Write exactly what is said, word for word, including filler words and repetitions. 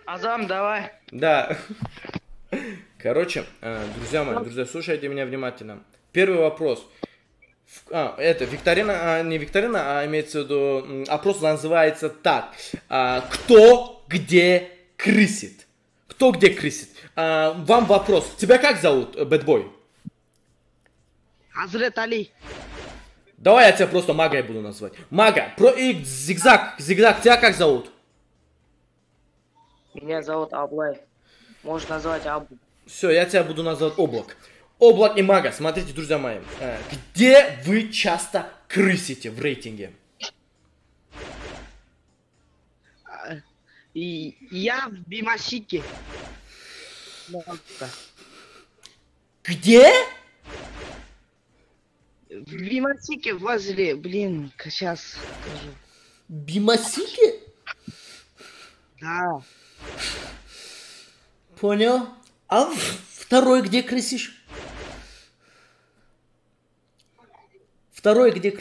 Азам, давай. Да. Короче, э, друзья мои, друзья, слушайте меня внимательно. Первый вопрос. В- А, это викторина, а, не викторина, а имеется в виду, м, опрос называется так. А, кто где крысит? Кто где крысит? А, вам вопрос. Тебя как зовут, э, бэтбой? Хазрет Али. Давай я тебя просто Магой буду назвать. Мага, про и зигзаг, зигзаг, тебя как зовут? Меня зовут Аблай. Можешь назвать Абу. Все, я тебя буду называть Облак. Облак и Мага, смотрите, друзья мои. э, Где вы часто крысите в рейтинге? А, И я в Бимасике. Где? В Бимасике возле, блин, сейчас скажу. Бимасике? Да. Понял. А в- второй где крысишь? Второй где